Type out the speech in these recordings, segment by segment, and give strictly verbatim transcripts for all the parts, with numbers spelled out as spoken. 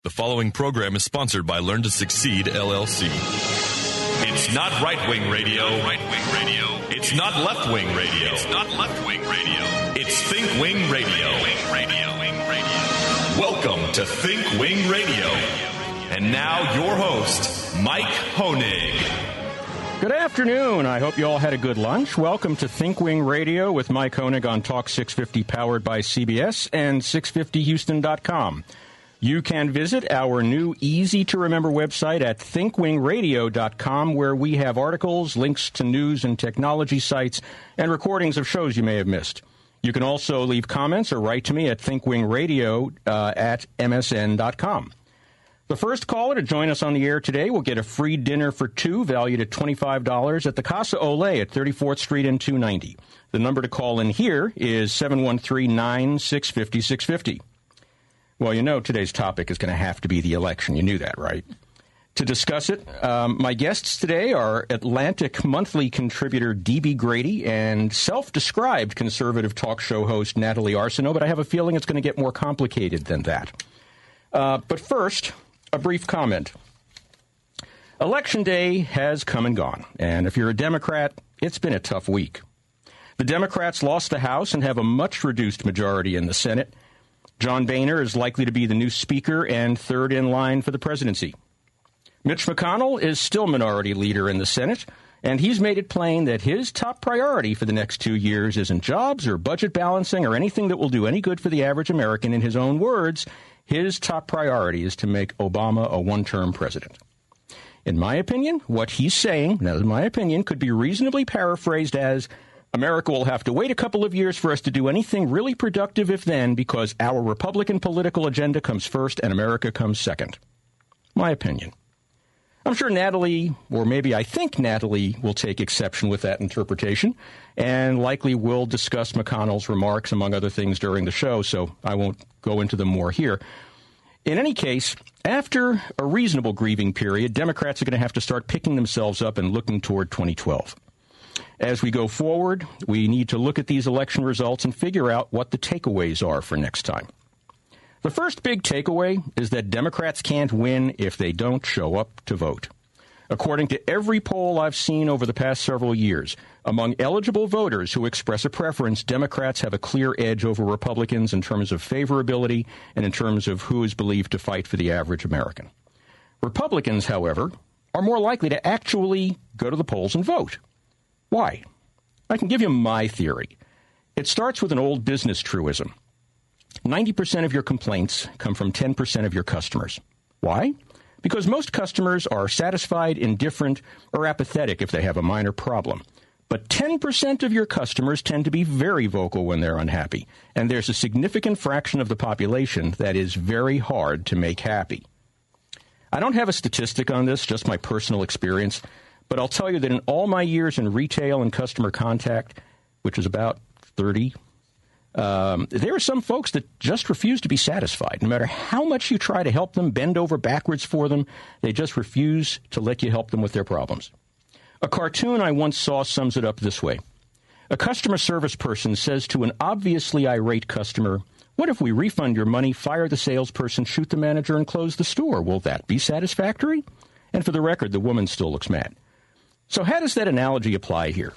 The following program is sponsored by Learn to Succeed, L L C. It's not right-wing radio. Right-wing radio. It's not left-wing radio. It's not left-wing radio. It's Think Wing Radio. Wing Radio. Wing Radio. Welcome to Think Wing Radio. And now your host, Mike Honig. Good afternoon. I hope you all had a good lunch. Welcome to Think Wing Radio with Mike Honig on Talk six fifty, powered by C B S and six fifty houston dot com. You can visit our new easy-to-remember website at think wing radio dot com, where we have articles, links to news and technology sites, and recordings of shows you may have missed. You can also leave comments or write to me at thinkwingradio uh, at m s n dot com. The first caller to join us on the air today will get a free dinner for two, valued at twenty-five dollars, at the Casa Olé at thirty-fourth Street and two ninety. The number to call in here is seven one three, nine six five zero, six five zero. Well, you know today's topic is going to have to be the election. You knew that, right? To discuss it, um, my guests today are Atlantic Monthly contributor D B Grady and self-described conservative talk show host Natalie Arsenault, but I have a feeling it's going to get more complicated than that. Uh, but first, a brief comment. Election day has come and gone, and if you're a Democrat, it's been a tough week. The Democrats lost the House and have a much reduced majority in the Senate. John Boehner is likely to be the new Speaker and third in line for the presidency. Mitch McConnell is still minority leader in the Senate, and he's made it plain that his top priority for the next two years isn't jobs or budget balancing or anything that will do any good for the average American. In his own words, his top priority is to make Obama a one-term president. In my opinion, what he's saying, now in my opinion, could be reasonably paraphrased as, America will have to wait a couple of years for us to do anything really productive, if then, because our Republican political agenda comes first and America comes second. My opinion. I'm sure Natalie, or maybe I think Natalie, will take exception with that interpretation, and likely will discuss McConnell's remarks, among other things, during the show, so I won't go into them more here. In any case, after a reasonable grieving period, Democrats are going to have to start picking themselves up and looking toward twenty twelve. As we go forward, we need to look at these election results and figure out what the takeaways are for next time. The first big takeaway is that Democrats can't win if they don't show up to vote. According to every poll I've seen over the past several years, among eligible voters who express a preference, Democrats have a clear edge over Republicans in terms of favorability and in terms of who is believed to fight for the average American. Republicans, however, are more likely to actually go to the polls and vote. Why? I can give you my theory. It starts with an old business truism. ninety percent of your complaints come from ten percent of your customers. Why? Because most customers are satisfied, indifferent, or apathetic if they have a minor problem. But ten percent of your customers tend to be very vocal when they're unhappy, and there's a significant fraction of the population that is very hard to make happy. I don't have a statistic on this, just my personal experience. But I'll tell you that in all my years in retail and customer contact, which is about thirty, um, there are some folks that just refuse to be satisfied. No matter how much you try to help them, bend over backwards for them, they just refuse to let you help them with their problems. A cartoon I once saw sums it up this way. A customer service person says to an obviously irate customer, "What if we refund your money, fire the salesperson, shoot the manager, and close the store? Will that be satisfactory?" And for the record, the woman still looks mad. So how does that analogy apply here?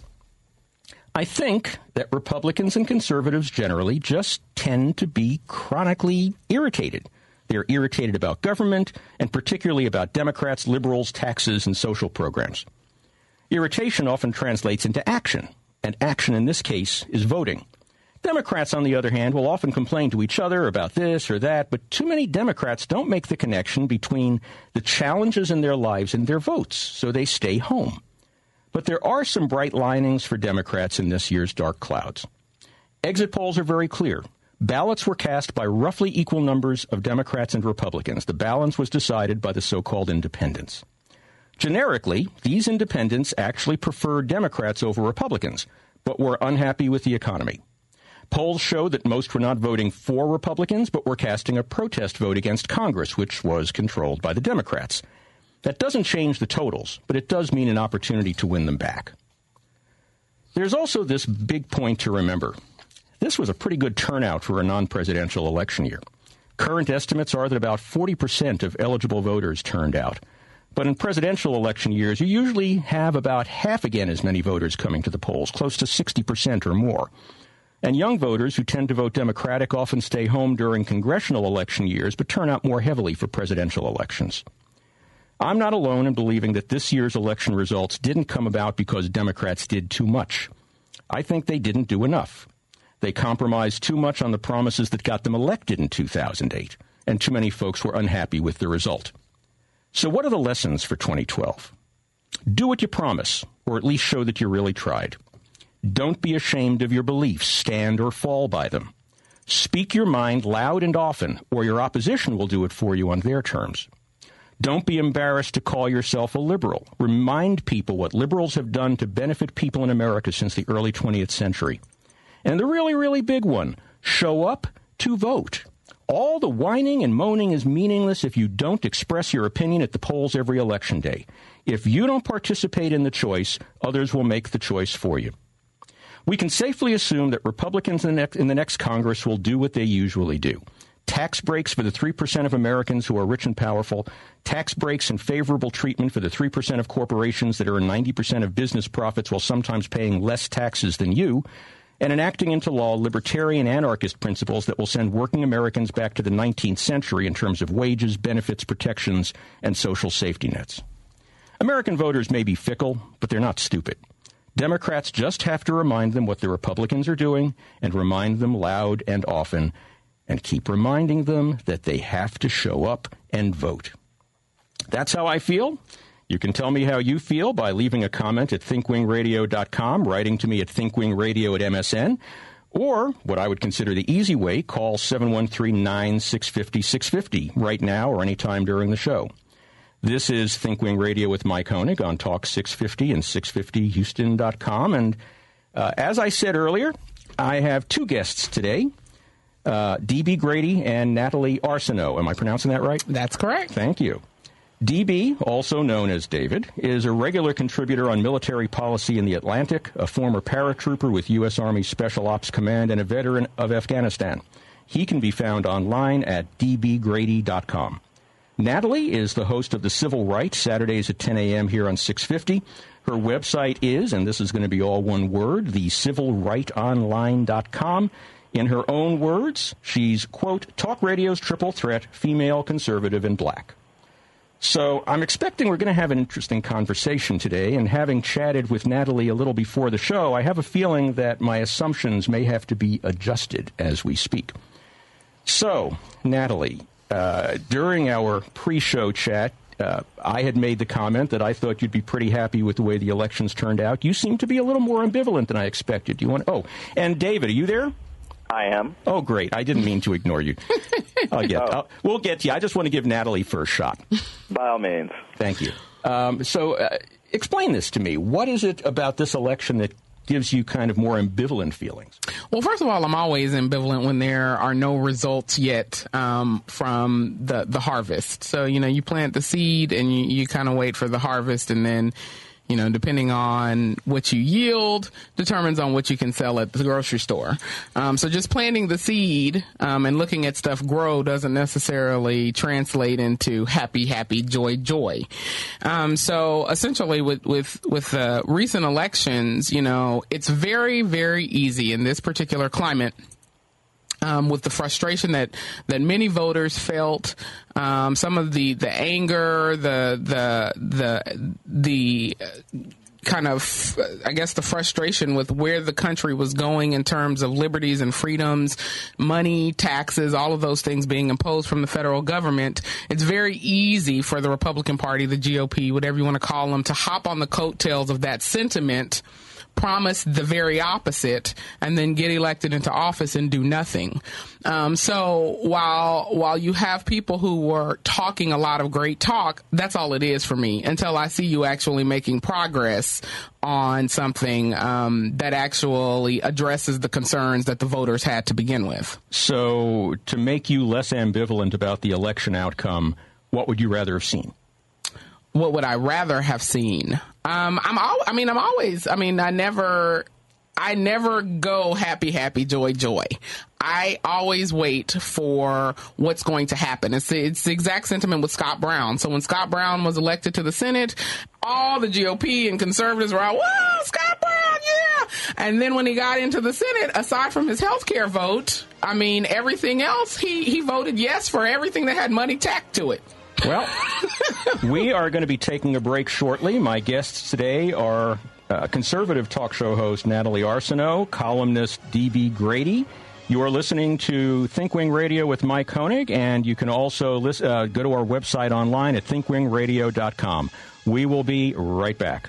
I think that Republicans and conservatives generally just tend to be chronically irritated. They're irritated about government, and particularly about Democrats, liberals, taxes, and social programs. Irritation often translates into action, and action in this case is voting. Democrats, on the other hand, will often complain to each other about this or that, but too many Democrats don't make the connection between the challenges in their lives and their votes, so they stay home. But there are some bright linings for Democrats in this year's dark clouds. Exit polls are very clear. Ballots were cast by roughly equal numbers of Democrats and Republicans. The balance was decided by the so-called independents. Generically, these independents actually preferred Democrats over Republicans, but were unhappy with the economy. Polls show that most were not voting for Republicans, but were casting a protest vote against Congress, which was controlled by the Democrats. That doesn't change the totals, but it does mean an opportunity to win them back. There's also this big point to remember. This was a pretty good turnout for a non-presidential election year. Current estimates are that about forty percent of eligible voters turned out. But in presidential election years, you usually have about half again as many voters coming to the polls, close to sixty percent or more. And young voters who tend to vote Democratic often stay home during congressional election years, but turn out more heavily for presidential elections. I'm not alone in believing that this year's election results didn't come about because Democrats did too much. I think they didn't do enough. They compromised too much on the promises that got them elected in two thousand eight, and too many folks were unhappy with the result. So what are the lessons for twenty twelve? Do what you promise, or at least show that you really tried. Don't be ashamed of your beliefs. Stand or fall by them. Speak your mind loud and often, or your opposition will do it for you on their terms. Don't be embarrassed to call yourself a liberal. Remind people what liberals have done to benefit people in America since the early twentieth century. And the really, really big one, show up to vote. All the whining and moaning is meaningless if you don't express your opinion at the polls every election day. If you don't participate in the choice, others will make the choice for you. We can safely assume that Republicans in the next, in the next Congress will do what they usually do. Tax breaks for the three percent of Americans who are rich and powerful, tax breaks and favorable treatment for the three percent of corporations that earn ninety percent of business profits while sometimes paying less taxes than you, and enacting into law libertarian anarchist principles that will send working Americans back to the nineteenth century in terms of wages, benefits, protections, and social safety nets. American voters may be fickle, but they're not stupid. Democrats just have to remind them what the Republicans are doing and remind them loud and often, and keep reminding them that they have to show up and vote. That's how I feel. You can tell me how you feel by leaving a comment at think wing radio dot com, writing to me at thinkwingradio at M S N, or what I would consider the easy way, call seven one three, nine six five zero, six five zero right now or any time during the show. This is Thinkwing Radio with Mike Honig on Talk six fifty and six fifty houston dot com. And uh, as I said earlier, I have two guests today, uh, D B Grady and Natalie Arsenault. Am I pronouncing that right? That's correct. Thank you. D B, also known as David, is a regular contributor on military policy in the Atlantic, a former paratrooper with U S. Army Special Ops Command, and a veteran of Afghanistan. He can be found online at d b grady dot com. Natalie is the host of The Civil Right, Saturdays at ten a.m. here on six fifty. Her website is, and this is going to be all one word, the civil right online dot com. In her own words, she's, quote, talk radio's triple threat, female, conservative, and black. So I'm expecting we're going to have an interesting conversation today, and having chatted with Natalie a little before the show, I have a feeling that my assumptions may have to be adjusted as we speak. So, Natalie, uh, during our pre-show chat, uh, I had made the comment that I thought you'd be pretty happy with the way the elections turned out. You seem to be a little more ambivalent than I expected. You want? Oh, and David, are you there? I am. Oh, great. I didn't mean to ignore you. I'll get, oh. I'll, we'll get to you. I just want to give Natalie first shot. By all means. Thank you. Um, so uh, explain this to me. What is it about this election that gives you kind of more ambivalent feelings? Well, first of all, I'm always ambivalent when there are no results yet um, from the, the harvest. So, you know, you plant the seed and you, you kind of wait for the harvest, and then, you know, depending on what you yield determines on what you can sell at the grocery store. Um, so just planting the seed um, and looking at stuff grow doesn't necessarily translate into happy, happy, joy, joy. Um, so essentially with, with, with uh, recent elections, you know, it's very, very easy in this particular climate, Um, with the frustration that, that many voters felt, um, some of the, the anger, the the the the kind of, I guess, the frustration with where the country was going in terms of liberties and freedoms, money, taxes, all of those things being imposed from the federal government. It's very easy for the Republican Party, the G O P, whatever you want to call them, to hop on the coattails of that sentiment, promise the very opposite, and then get elected into office and do nothing. Um, so while while you have people who were talking a lot of great talk, that's all it is for me until I see you actually making progress on something um, that actually addresses the concerns that the voters had to begin with. So to make you less ambivalent about the election outcome, what would you rather have seen? What would I rather have seen? Um, I'm al- I mean, I'm always, I mean, I never, I never go happy, happy, joy, joy. I always wait for what's going to happen. It's, it's the exact sentiment with Scott Brown. So when Scott Brown was elected to the Senate, all the G O P and conservatives were out, whoa, Scott Brown, yeah! And then when he got into the Senate, aside from his health care vote, I mean, everything else, he, he voted yes for everything that had money tacked to it. Well, we are going to be taking a break shortly. My guests today are uh, conservative talk show host Natalie Arsenault, columnist D B Grady. You are listening to ThinkWing Radio with Mike Koenig, and you can also listen, uh, go to our website online at think wing radio dot com. We will be right back.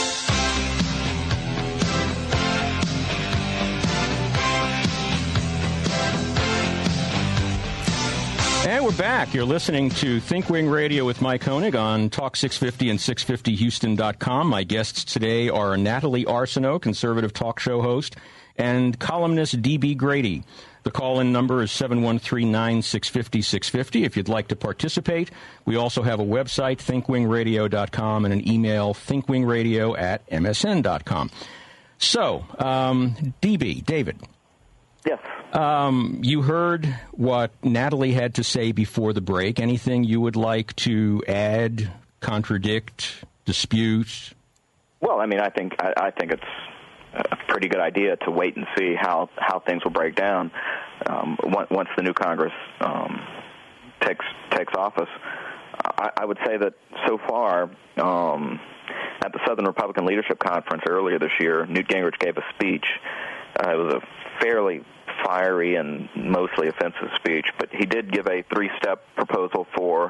And we're back. You're listening to ThinkWing Radio with Mike Koenig on Talk six fifty and six fifty houston dot com. My guests today are Natalie Arsenault, conservative talk show host, and columnist D B Grady. The call-in number is seven one three, nine six five zero, six five zero if you'd like to participate. We also have a website, think wing radio dot com, and an email, thinkwingradio at m s n dot com. So, um, D B, David. Yes. Um, you heard what Natalie had to say before the break. Anything you would like to add, contradict, dispute? Well, I mean, I think I, I think it's a pretty good idea to wait and see how, how things will break down um, once the new Congress um, takes takes office. I, I would say that so far, um, at the Southern Republican Leadership Conference earlier this year, Newt Gingrich gave a speech. Uh, it was a fairly fiery and mostly offensive speech, but he did give a three-step proposal for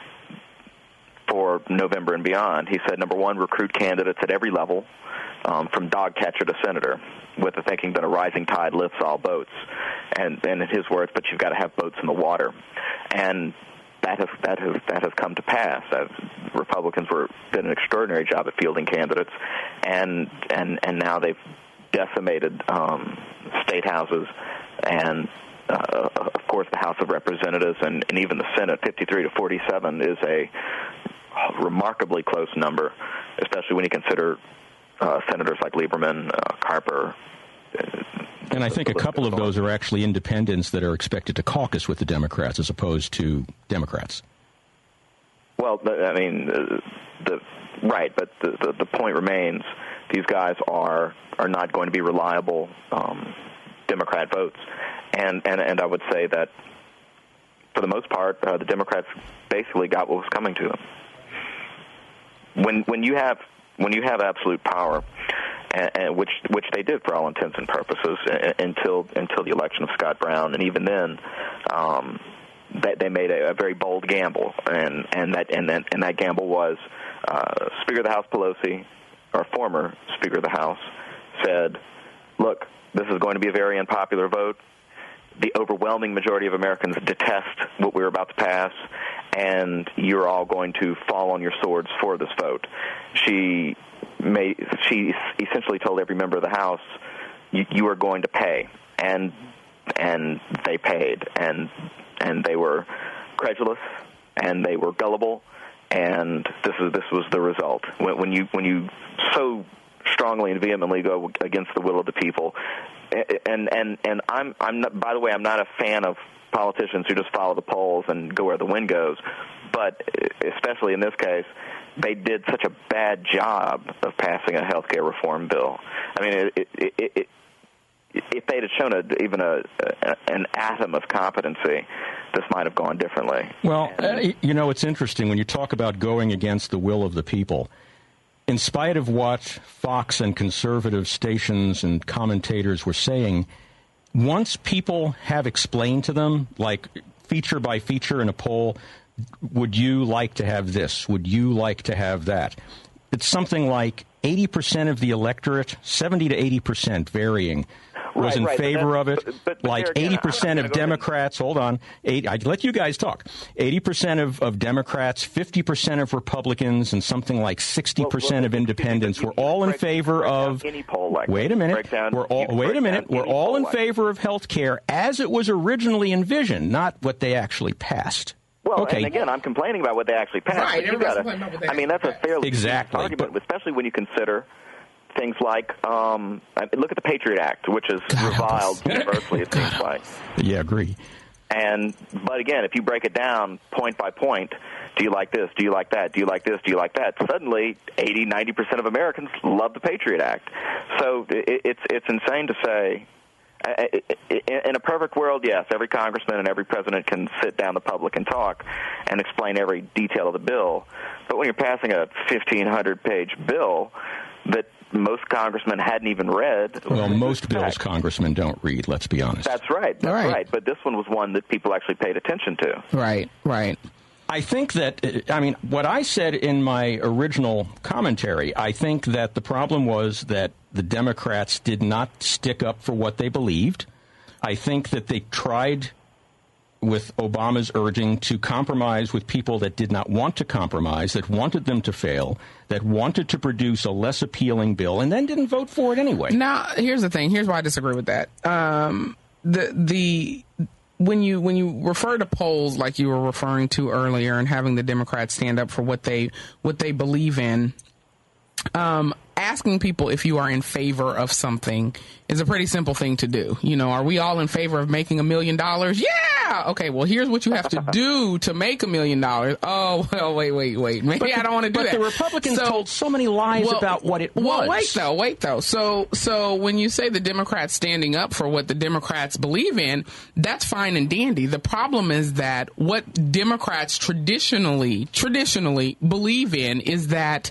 for November and beyond. He said, number one, recruit candidates at every level, um, from dog catcher to senator, with the thinking that a rising tide lifts all boats. And, and in his words, but you've got to have boats in the water. And that has that has that has come to pass. Uh, Republicans were did an extraordinary job at fielding candidates, and and and now they've decimated um, state houses and, uh, of course, the House of Representatives and, and even the Senate. fifty-three to forty-seven is a remarkably close number, especially when you consider uh, senators like Lieberman, uh, Carper. Uh, and I think a couple of those are actually independents that are expected to caucus with the Democrats as opposed to Democrats. Well, I mean, uh, the right, but the, the, the point remains, these guys are are not going to be reliable um, Democrat votes. And, and, and I would say that, for the most part, uh, the Democrats basically got what was coming to them. When when you have when you have absolute power, and, and which which they did for all intents and purposes uh, until until the election of Scott Brown, and even then, um, they, they made a, a very bold gamble, and and that and that, and that gamble was uh, Speaker of the House Pelosi, or former Speaker of the House, said, "Look, this is going to be a very unpopular vote. The overwhelming majority of Americans detest what we're about to pass, and you're all going to fall on your swords for this vote." She may, she essentially told every member of the House, you, you are going to pay, and and they paid, and and they were credulous, and they were gullible, and this is this was the result. When, when you when you so strongly and vehemently go against the will of the people. And and and I'm I'm not, by the way, I'm not a fan of politicians who just follow the polls and go where the wind goes, but especially in this case, they did such a bad job of passing a health care reform bill. I mean, it, it, it, it, if they'd have shown a, even a, a an atom of competency, this might have gone differently. Well, and, uh, you know, it's interesting when you talk about going against the will of the people. In spite of what Fox and conservative stations and commentators were saying, once people have explained to them, like feature by feature in a poll, would you like to have this? Would you like to have that? It's something like eighty percent of the electorate, seventy to eighty percent varying, was right, in right, favor of it. But, but, but like again, eighty percent of Democrats, hold on, eight, I'd let you guys talk. eighty percent of, of Democrats, fifty percent of Republicans, and something like sixty percent well, well, of independents were all in favor of, any poll like wait a minute, down, we're all, wait a minute, we're all in favor of health care as it was originally envisioned, not what they actually passed. Well, okay. And again, I'm complaining about what they actually passed. Right, but you gotta, I mean, that's a fairly exactly, argument, but, especially when you consider things like, um, look at the Patriot Act, which is God reviled universally, it seems like. Yeah, agree. And, but again, if you break it down point by point, do you like this? Do you like that? Do you like this? Do you like that? Suddenly, eighty, ninety percent of Americans love the Patriot Act. So it, it's it's insane to say. In a perfect world, yes, every congressman and every president can sit down the public and talk and explain every detail of the bill. But when you're passing a fifteen hundred page bill that most congressmen hadn't even read. Well, most bills congressmen don't read, let's be honest. That's right. That's right. right. But this one was one that people actually paid attention to. Right, right. I think that, I mean, what I said in my original commentary, I think that the problem was that the Democrats did not stick up for what they believed. I think that they tried, with Obama's urging, to compromise with people that did not want to compromise, that wanted them to fail, that wanted to produce a less appealing bill, and then didn't vote for it anyway. Now, here's the thing. Here's why I disagree with that. Um, the the... When you when you refer to polls like you were referring to earlier and having the Democrats stand up for what they what they believe in, um, asking people if you are in favor of something is a pretty simple thing to do. You know, are we all in favor of making a million dollars? Yeah. Okay. Well, here's what you have to do to make a million dollars. Oh, well, wait, wait, wait. Maybe but I don't want to do but that. But the Republicans so, told so many lies well, about what it was. Well, wait though, wait though. So, so when you say the Democrats standing up for what the Democrats believe in, that's fine and dandy. The problem is that what Democrats traditionally, traditionally believe in is that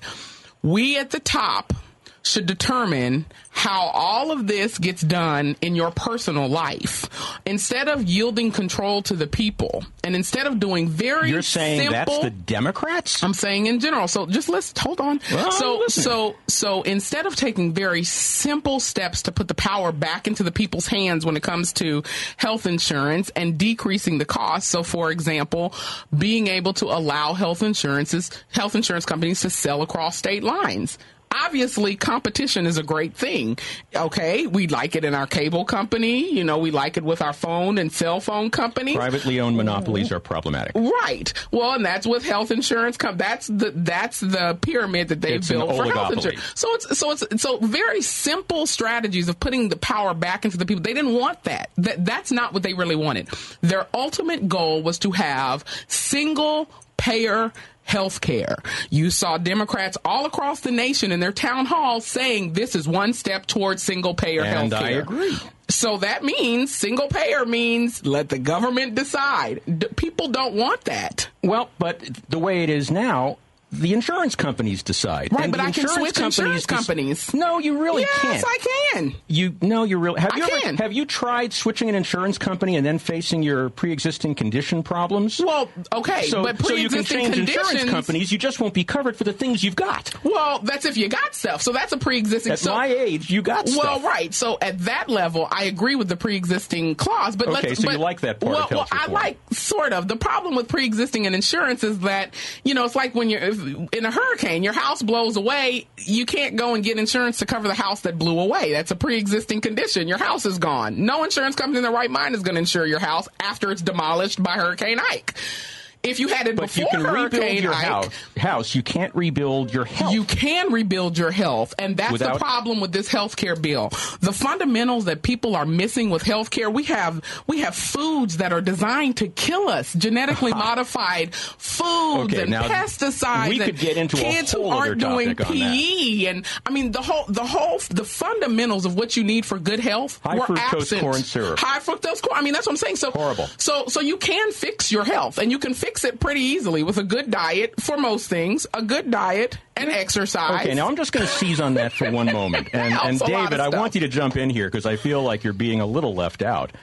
we at the top should determine how all of this gets done in your personal life. Instead of yielding control to the people, and instead of doing very You're saying simple, that's the Democrats? I'm saying in general. So just let's hold on. Well, so so so instead of taking very simple steps to put the power back into the people's hands when it comes to health insurance and decreasing the cost. So for example, being able to allow health insurances, health insurance companies to sell across state lines. Obviously, competition is a great thing. Okay, we like it in our cable company. You know, we like it with our phone and cell phone companies. Privately owned monopolies are problematic. Right. Well, and that's with health insurance. Com- that's the that's the pyramid that they've It's built an for health oligopoly. insurance. So it's so it's so very simple strategies of putting the power back into the people. They didn't want that. That that's not what they really wanted. Their ultimate goal was to have single payer health care. You saw Democrats all across the nation in their town halls saying this is one step towards single payer health And care. I agree. So that means single payer means let the government decide. D- people don't want that. Well, but the way it is now, the insurance companies decide. Right, And but the I can switch insurance dec- companies. No, you really yes, can't. I can. You no, you really have I you ever, can. have you tried switching an insurance company and then facing your pre-existing condition problems? Well, okay, so, but so you can pre-existing change conditions, insurance companies. You just won't be covered for the things you've got. Well, that's if you got stuff. So that's a pre-existing. At so, my age, you got well, stuff. Well, right. So at that level, I agree with the pre-existing clause. But okay, let's, so but, you like that part well, of health well, reform. I like sort of. The problem with pre-existing and insurance is that, you know, it's like when you're if, in a hurricane. Your house blows away, you can't go and get insurance to cover the house that blew away. That's a pre-existing condition. Your house is gone. No insurance company in their right mind is going to insure your house after it's demolished by Hurricane Ike. If you had it but before you can Hurricane rebuild your Ike, house. House, you can't rebuild your health. you can rebuild your health, and that's Without- the problem with this health care bill. The fundamentals that people are missing with health care, we have we have foods that are designed to kill us, genetically modified foods Okay, and now, pesticides. we and could get into a kids whole who aren't other doing topic on that. P E, and I mean the whole the whole the fundamentals of what you need for good health High were fructose absent. corn syrup. High fructose corn. I mean that's what I'm saying. So Horrible. So so you can fix your health, and you can fix it pretty easily with a good diet for most things, a good diet and exercise. Okay, now I'm just going to seize on that for one moment. And, Helps and a lot David, of I stuff. want you to jump in here because I feel like you're being a little left out.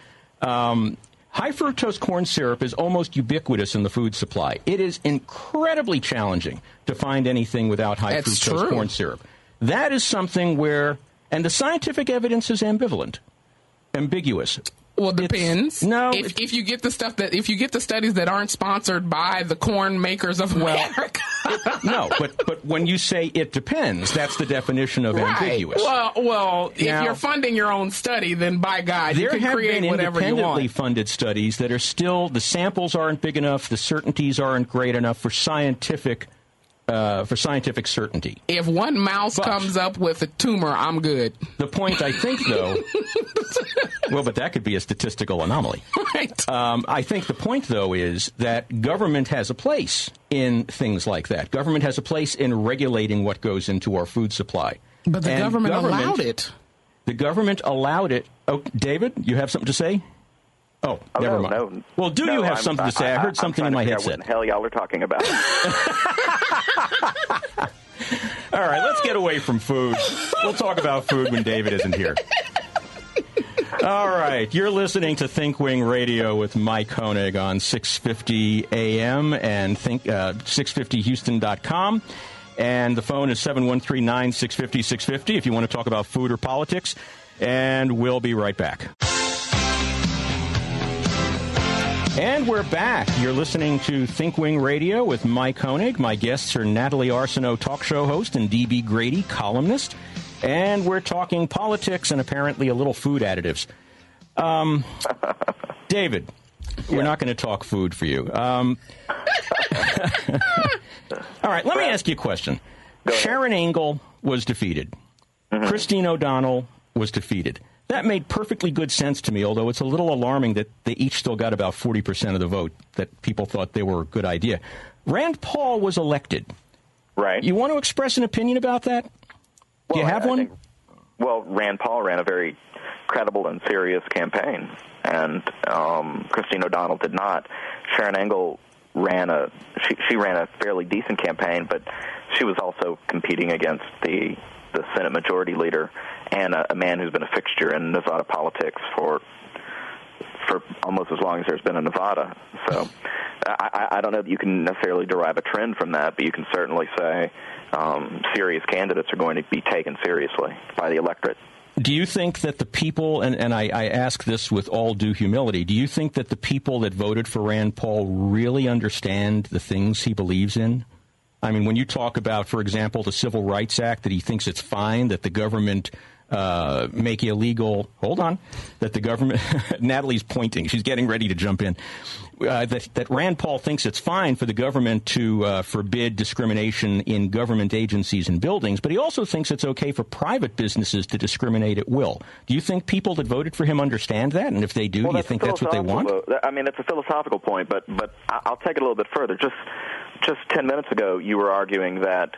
Um, high fructose corn syrup is almost ubiquitous in the food supply. It is incredibly challenging to find anything without high That's fructose true. corn syrup. That is something where, and the scientific evidence is ambivalent, ambiguous. Well, depends. no, if, it- if you get the stuff that if you get the studies that aren't sponsored by the corn makers of America, No, but but when you say it depends, that's the definition of right? ambiguous. Well, well, Now- if you're funding your own study, then by God, you There can have create been whatever you independently want. funded studies that are still, the samples aren't big enough, the certainties aren't great enough for scientific uh, for scientific certainty. If one mouse But- comes up with a tumor, I'm good. The point, I think, though, well, but that could be a statistical anomaly. Right. Um, I think the point, though, is that government has a place in things like that. Government has a place in regulating what goes into our food supply. But the And government, allowed it. The government allowed it. Oh, David, you have something to say? Oh, Oh, never no, mind. no. Well, do No, you have I'm- something to say? I, I heard something I'm in my trying to figure headset. out What the hell y'all are talking about? All right, let's get away from food. We'll talk about food when David isn't here. All right, you're listening to Think Wing Radio with Mike Koenig on six fifty A M and think uh, six fifty Houston dot com. And the phone is seven one three, nine six five zero, six five zero if you want to talk about food or politics. And we'll be right back. And we're back. You're listening to Think Wing Radio with Mike Koenig. My guests are Natalie Arsenault, talk show host, and D B Grady, columnist. And we're talking politics and apparently a little food additives. Um, David, yeah. We're not going to talk food for you. Um, all right, let me ask you a question. Sharon Angle was defeated. Mm-hmm. Christine O'Donnell was defeated. That made perfectly good sense to me, although it's a little alarming that they each still got about forty percent of the vote, that people thought they were a good idea. Rand Paul was elected. Right. You want to express an opinion about that? Well, Do you have I, one? I think, well, Rand Paul ran a very credible and serious campaign, and um, Christine O'Donnell did not. Sharon Angle ran a she, she ran a fairly decent campaign, but she was also competing against the the Senate Majority Leader and a, a man who's been a fixture in Nevada politics for for almost as long as there's been in Nevada. So I, I don't know that you can necessarily derive a trend from that, but you can certainly say um, serious candidates are going to be taken seriously by the electorate. Do you think that the people, and, and I, I ask this with all due humility, do you think that the people that voted for Rand Paul really understand the things he believes in? I mean, when you talk about, for example, the Civil Rights Act, that he thinks it's fine that the government uh, make illegal, hold on, that the government, Natalie's pointing, she's getting ready to jump in, uh, that, that Rand Paul thinks it's fine for the government to uh, forbid discrimination in government agencies and buildings, but he also thinks it's okay for private businesses to discriminate at will. Do you think people that voted for him understand that? And if they do, well, do you think that's what they want? I mean, it's a philosophical point, but, but I'll take it a little bit further. Just Just ten minutes ago, you were arguing that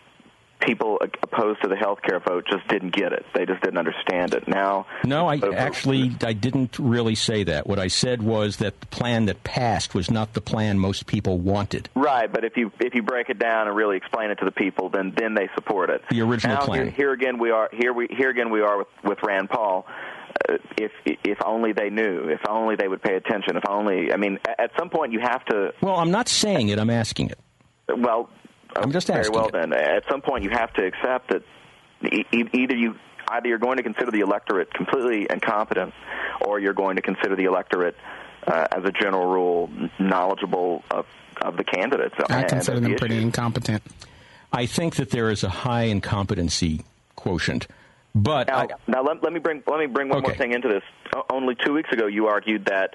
people opposed to the health care vote just didn't get it. They just didn't understand it. Now, no, I actually I didn't really say that. What I said was that the plan that passed was not the plan most people wanted. Right, but if you if you break it down and really explain it to the people, then then they support it. The original now, plan. Here, here again we are. Here we here again we are with, with Rand Paul. Uh, if if only they knew. If only they would pay attention. If only. I mean, at some point you have to. Well, I'm not saying it. I'm asking it. Well. I'm just very asking. well, it. then, at some point you have to accept that e- either you either you're going to consider the electorate completely incompetent, or you're going to consider the electorate, uh, as a general rule, knowledgeable of, of the candidates. I consider them the pretty issues. incompetent. I think that there is a high incompetency quotient. But now, I, now let, let me bring let me bring one okay. more thing into this. O- only two weeks ago, you argued that.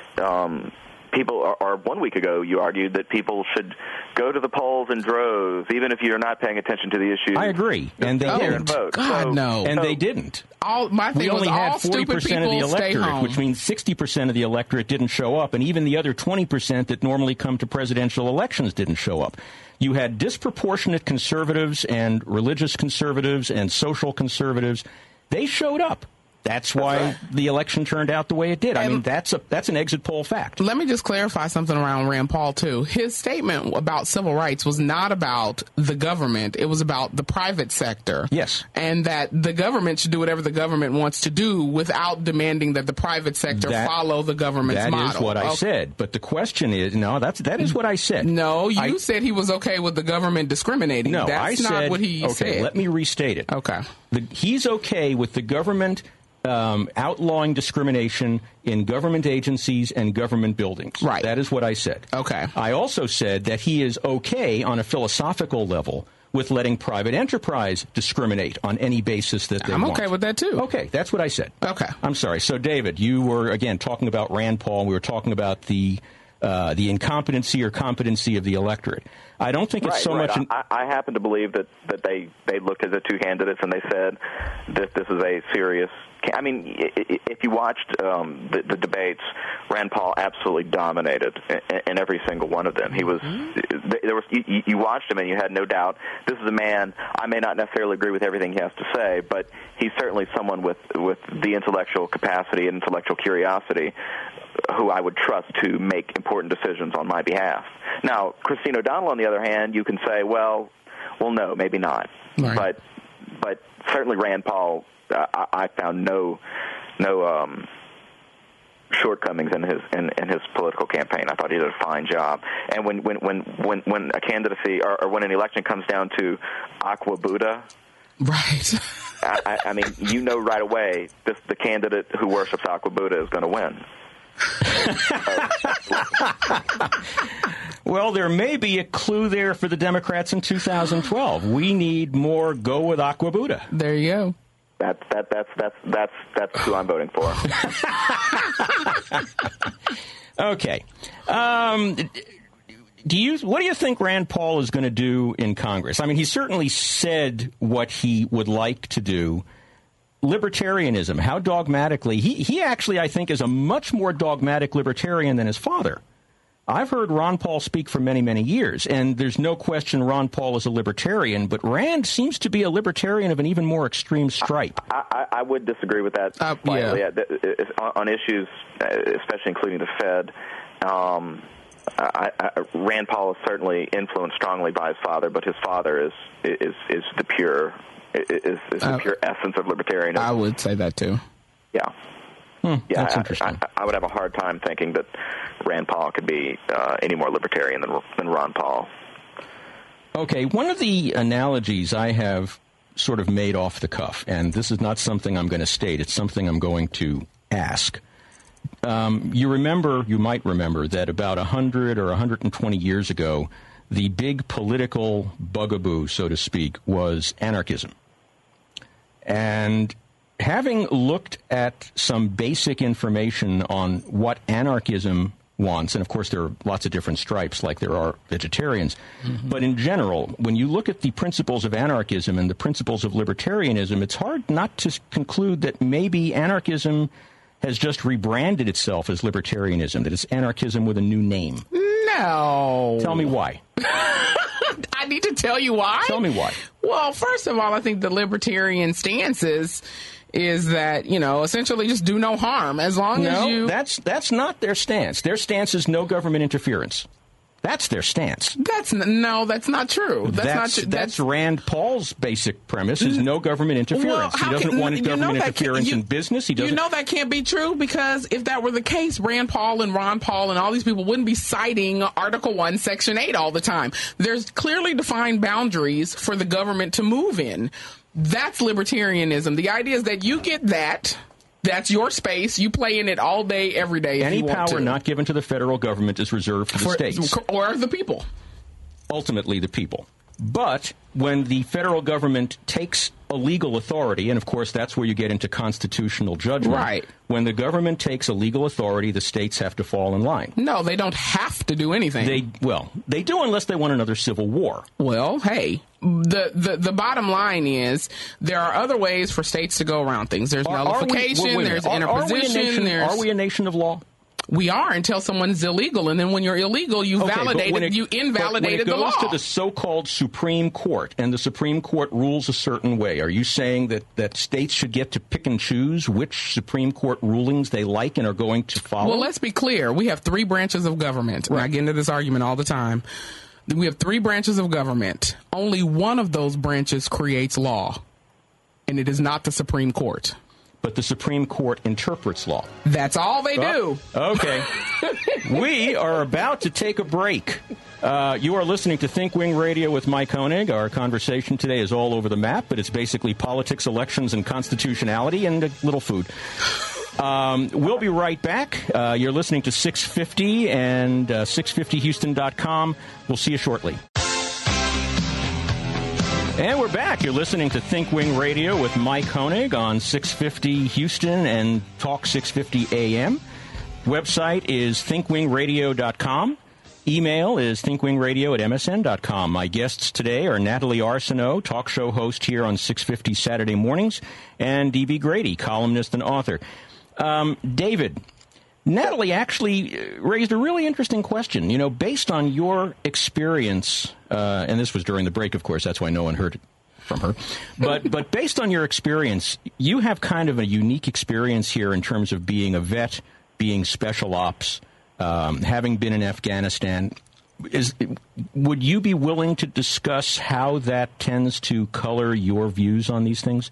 Um, People, or, or one week ago, you argued that people should go to the polls in droves, even if you're not paying attention to the issues. I agree, and they oh, didn't. Vote. God, so, no. And so, they didn't. All my thing we only was had all forty stupid percent of the people stay electorate, home. which means sixty percent of the electorate didn't show up, and even the other twenty percent that normally come to presidential elections didn't show up. You had disproportionate conservatives and religious conservatives and social conservatives. They showed up. That's why That's right. the election turned out the way it did. I And mean, that's a that's an exit poll fact. Let me just clarify something around Rand Paul, too. His statement about civil rights was not about the government. It was about the private sector. Yes. And that the government should do whatever the government wants to do without demanding that the private sector That- follow the government's That model. is what I Okay. said. But the question is, no, that's that is what I said. No, you I, said he was okay with the government discriminating. No, That's I not said, what he okay, said. let me restate it. Okay. The, he's okay with the government um, outlawing discrimination in government agencies and government buildings. Right. That is what I said. Okay. I also said that he is okay on a philosophical level with letting private enterprise discriminate on any basis that they I'm want. okay with that, too. Okay, that's what I said. Okay. I'm sorry. So, David, you were, again, talking about Rand Paul. We were talking about the uh, the incompetency or competency of the electorate. I don't think it's right, so right. much. An- I, I happen to believe that, that they, they looked at the two candidates and they said that this is a serious. I mean, if you watched um, the, the debates, Rand Paul absolutely dominated in, in every single one of them. He was mm-hmm. there was you, you watched him and you had no doubt this is a man. I may not necessarily agree with everything he has to say, but he's certainly someone with with the intellectual capacity and intellectual curiosity who I would trust to make important decisions on my behalf. Now, Christine O'Donnell, on the other hand, you can say, well, well, no, maybe not, right. but but certainly Rand Paul. I, I found no no um, shortcomings in his in, in his political campaign. I thought he did a fine job. And when when when when, when a candidacy or, or when an election comes down to Aqua Buddha, right? I, I mean, you know right away this the candidate who worships Aqua Buddha is going to win. Well, there may be a clue there for the Democrats in two thousand twelve. We need more go with Aqua Buddha. There you go. That, that, that's, that's, that's, that's who I'm voting for. Okay. Um, do you, what do you think Rand Paul is going to do in Congress? I mean, he certainly said what he would like to do. Libertarianism, how dogmatically? He, he actually, I think, is a much more dogmatic libertarian than his father. I've heard Ron Paul speak for many, many years, and there's no question Ron Paul is a libertarian, but Rand seems to be a libertarian of an even more extreme stripe. I, I, I would disagree with that uh, slightly. yeah. On, on issues, especially including the Fed. Um, I, I, Rand Paul is certainly influenced strongly by his father, but his father is is is the pure is, is the uh, pure essence of libertarianism. I would say that too. Yeah. Hmm, yeah, that's I, interesting. I, I would have a hard time thinking that Rand Paul could be uh, any more libertarian than, than Ron Paul. Okay, one of the analogies I have sort of made off the cuff, and this is not something I'm going to state, it's something I'm going to ask. Um, you remember, you might remember, that about one hundred or one hundred twenty years ago, the big political bugaboo, so to speak, was anarchism. And having looked at some basic information on what anarchism wants, and of course there are lots of different stripes like there are vegetarians, mm-hmm. but in general, when you look at the principles of anarchism and the principles of libertarianism, it's hard not to conclude that maybe anarchism has just rebranded itself as libertarianism, that it's anarchism with a new name. No. Tell me why. I need to tell you why? Tell me why. Well, first of all, I think the libertarian stance is is that, you know, essentially just do no harm as long no, as you... that's that's not their stance. Their stance is no government interference. That's their stance. That's no, that's not true. That's, that's not true. That's, that's Rand Paul's basic premise is no government interference. Well, he doesn't can, want government interference you, in business. He doesn't. You know that can't be true because if that were the case, Rand Paul and Ron Paul and all these people wouldn't be citing Article one, Section eight all the time. There's clearly defined boundaries for the government to move in. That's libertarianism. The idea is that you get that. That's your space. You play in it all day, every day. If Any you want power to. not given to the federal government is reserved for, for the states. Or the people. Ultimately, the people. But when the federal government takes a legal authority, and of course that's where you get into constitutional judgment. Right. When the government takes a legal authority, the states have to fall in line. No, they don't have to do anything. They well, they do unless they want another civil war. Well, hey, the, the, the bottom line is there are other ways for states to go around things. There's Are, nullification, are we, there's are, interposition. Are we, nation, there's, are we a nation of law? We are until someone's illegal, and then when you're illegal, you okay, validated, it, you invalidated the law. When it goes the law. to the so-called Supreme Court, and the Supreme Court rules a certain way, are you saying that, that states should get to pick and choose which Supreme Court rulings they like and are going to follow? Well, let's be clear. We have three branches of government. Right. And I get into this argument all the time. We have three branches of government. Only one of those branches creates law, and it is not the Supreme Court. But the Supreme Court interprets law. That's all they oh, do. Okay. We are about to take a break. Uh, you are listening to Think Wing Radio with Mike Koenig. Our conversation today is all over the map, but it's basically politics, elections, and constitutionality, and a little food. Um, we'll be right back. Uh, you're listening to six fifty and uh, six fifty Houston dot com. We'll see you shortly. And we're back. You're listening to Think Wing Radio with Mike Koenig on six fifty Houston and Talk six fifty A M. Website is think wing radio dot com. Email is thinkwingradio at m s n dot com. My guests today are Natalie Arsenault, talk show host here on six fifty Saturday mornings, and D B. Grady, columnist and author. Um, David, Natalie actually raised a really interesting question. You know, based on your experience, uh, and this was during the break, of course, that's why no one heard it from her. But but based on your experience, you have kind of a unique experience here in terms of being a vet, being special ops, Um, having been in Afghanistan. Is would you be willing to discuss how that tends to color your views on these things?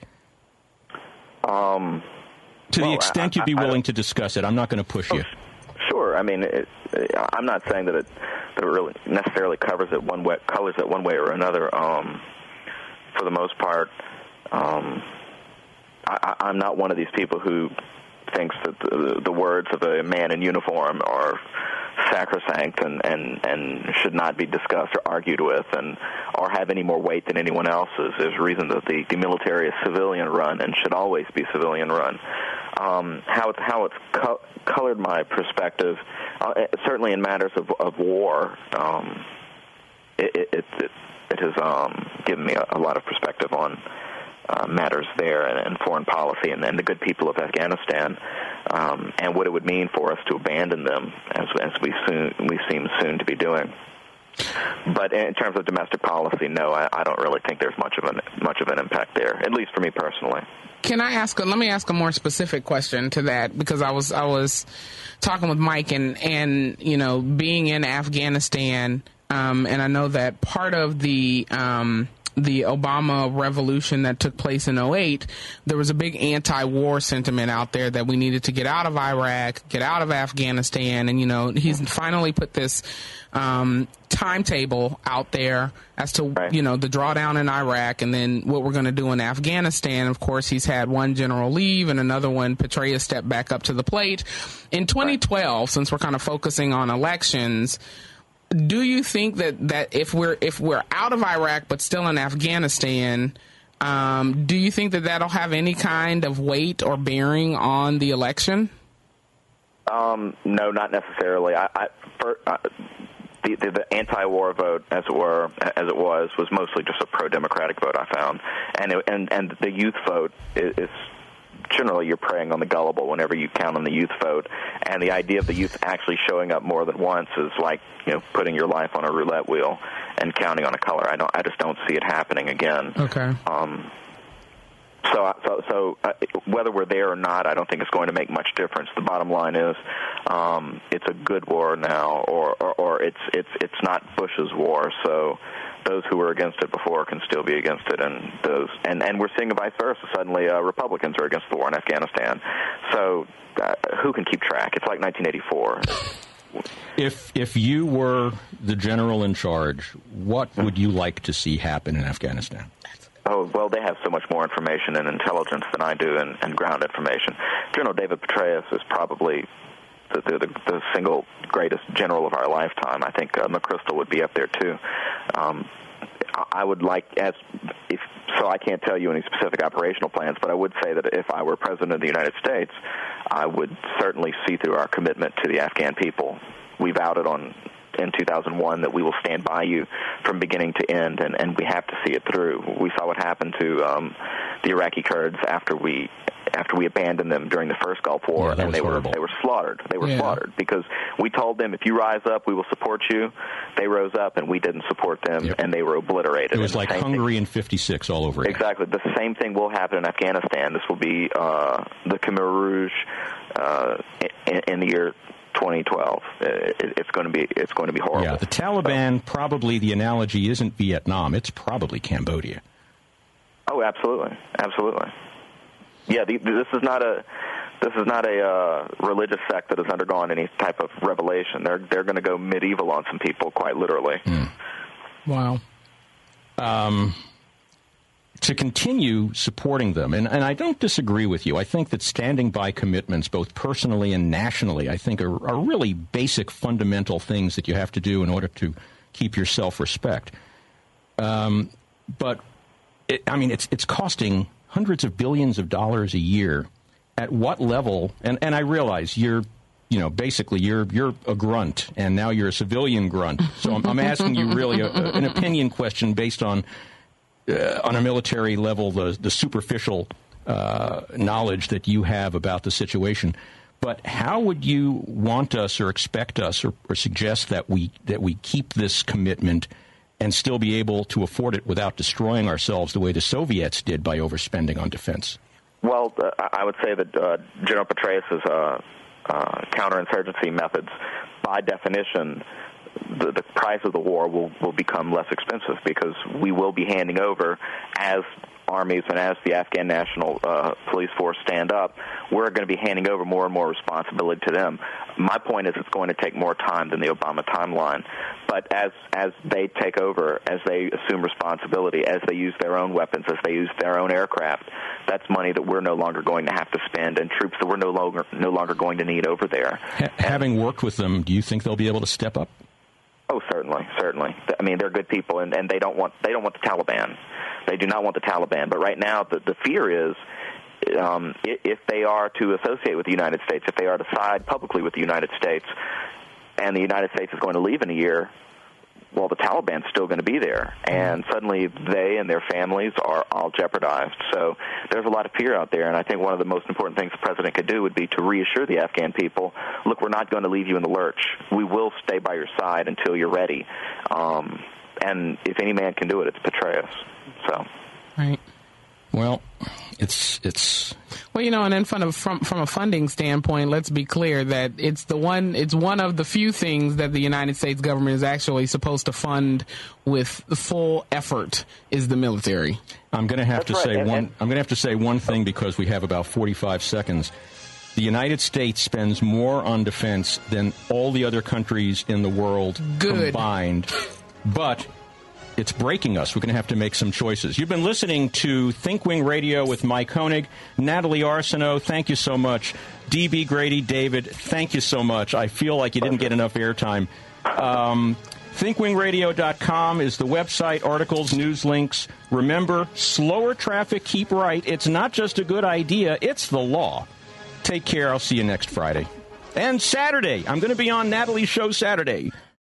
Um, to well, the extent you'd be I, I, willing to discuss it, I'm not going to push oh, you. Sure. I mean, it, I'm not saying that it that it really necessarily covers it one way, colors it one way or another. Um, for the most part, um, I, I'm not one of these people who thinks that the, the words of a man in uniform are sacrosanct and, and, and should not be discussed or argued with, and or have any more weight than anyone else's. There's a reason that the, the military is civilian run and should always be civilian run. Um, how it's how it's co- colored my perspective, uh, certainly in matters of, of war, um, it, it, it, it has um, given me a, a lot of perspective on Uh, matters there and, and foreign policy and, and the good people of Afghanistan, um, and what it would mean for us to abandon them as, as we soon we seem soon to be doing. But in terms of domestic policy, no, I, I don't really think there's much of an much of an impact there, at least for me personally. Can I ask? A, let me ask a more specific question to that, because I was I was talking with Mike and and you know being in Afghanistan, um, and I know that part of the um, the Obama revolution that took place in oh eight, there was a big anti-war sentiment out there that we needed to get out of Iraq, get out of Afghanistan. And, you know, he's finally put this um, timetable out there as to, right. you know, the drawdown in Iraq and then what we're going to do in Afghanistan. Of course, he's had one general leave and another one, Petraeus, step back up to the plate. In twenty twelve, right. since we're kind of focusing on elections, do you think that, that if we're if we're out of Iraq but still in Afghanistan, um, do you think that that'll have any kind of weight or bearing on the election? Um, no, not necessarily. I, I, for, uh, the, the, the anti-war vote, as it were, as it was, was mostly just a pro-democratic vote. I found, and it, and and the youth vote is. is generally you're preying on the gullible whenever you count on the youth vote, and the idea of the youth actually showing up more than once is like, you know, putting your life on a roulette wheel and counting on a color. I don't, I just don't see it happening again. Okay. Um, so, so, so uh, whether we're there or not, I don't think it's going to make much difference. The bottom line is, um, it's a good war now, or, or, or it's, it's, it's not Bush's war. So, those who were against it before can still be against it, and those, and, and we're seeing a vice versa. Suddenly, uh, Republicans are against the war in Afghanistan. So, uh, who can keep track? It's like nineteen eighty-four. If if you were the general in charge, what would you like to see happen in Afghanistan? Oh, well, they have so much more information and intelligence than I do, and, and ground information. General David Petraeus is probably The, the, the single greatest general of our lifetime. I think uh, McChrystal would be up there too. Um, I would like, as if so, I can't tell you any specific operational plans, but I would say that if I were president of the United States, I would certainly see through our commitment to the Afghan people. We vowed it on in two thousand one that we will stand by you from beginning to end, and, and we have to see it through. We saw what happened to um, the Iraqi Kurds after we. after we abandoned them during the first Gulf War, yeah, and they horrible. were they were slaughtered. They were yeah. slaughtered because we told them, if you rise up, we will support you. They rose up, and we didn't support them, yep. and they were obliterated. It was and like Hungary in fifty-six all over again. Exactly. The same thing will happen in Afghanistan. This will be uh, the Khmer Rouge uh, in, in the year twenty twelve. It, it's going to be it's going to be horrible. Yeah, the Taliban, so, probably the analogy isn't Vietnam. It's probably Cambodia. Oh, absolutely. Absolutely. Yeah, the, this is not a this is not a uh, religious sect that has undergone any type of revelation. They're they're going to go medieval on some people, quite literally. Mm. Wow. Um, to continue supporting them, and, and I don't disagree with you. I think that standing by commitments, both personally and nationally, I think are, are really basic, fundamental things that you have to do in order to keep your self-respect. Um, but it, I mean, it's it's costing hundreds of billions of dollars a year. At what level, and, and I realize you're you know, basically you're you're a grunt, and now you're a civilian grunt. So I'm, I'm asking you really a, a, an opinion question based on uh, on a military level, the the superficial uh, knowledge that you have about the situation. But how would you want us or expect us or, or suggest that we that we keep this commitment and still be able to afford it without destroying ourselves the way the Soviets did by overspending on defense? Well, uh, I would say that uh, General Petraeus' uh, uh, counterinsurgency methods, by definition, the, the price of the war will, will become less expensive because we will be handing over as armies and as the Afghan National uh, Police Force stand up, we're going to be handing over more and more responsibility to them. My point is it's going to take more time than the Obama timeline. But as as they take over, as they assume responsibility, as they use their own weapons, as they use their own aircraft, that's money that we're no longer going to have to spend and troops that we're no longer no longer going to need over there. Ha- having worked with them, do you think they'll be able to step up? Oh, certainly, certainly. I mean, they're good people, and, and they don't want they don't want the Taliban. They do not want the Taliban. But right now, the, the fear is um, if they are to associate with the United States, if they are to side publicly with the United States, and the United States is going to leave in a year, well, the Taliban's still going to be there. And suddenly they and their families are all jeopardized. So there's a lot of fear out there, and I think one of the most important things the president could do would be to reassure the Afghan people, look, we're not going to leave you in the lurch. We will stay by your side until you're ready. Um, and if any man can do it, it's Petraeus. So, right. Well, it's it's well, you know, and then from a, from from a funding standpoint, let's be clear that it's the one it's one of the few things that the United States government is actually supposed to fund with the full effort is the military. I'm going to have That's to right. say and, one. and, I'm going to have to say one thing because we have about forty-five seconds. The United States spends more on defense than all the other countries in the world Good. combined, but it's breaking us. We're going to have to make some choices. You've been listening to ThinkWing Radio with Mike Koenig, Natalie Arsenault. Thank you so much. D B. Grady, David, thank you so much. I feel like you didn't get enough airtime. Um, think wing radio dot com is the website, articles, news links. Remember, slower traffic, keep right. It's not just a good idea, it's the law. Take care. I'll see you next Friday. And Saturday. I'm going to be on Natalie's show Saturday.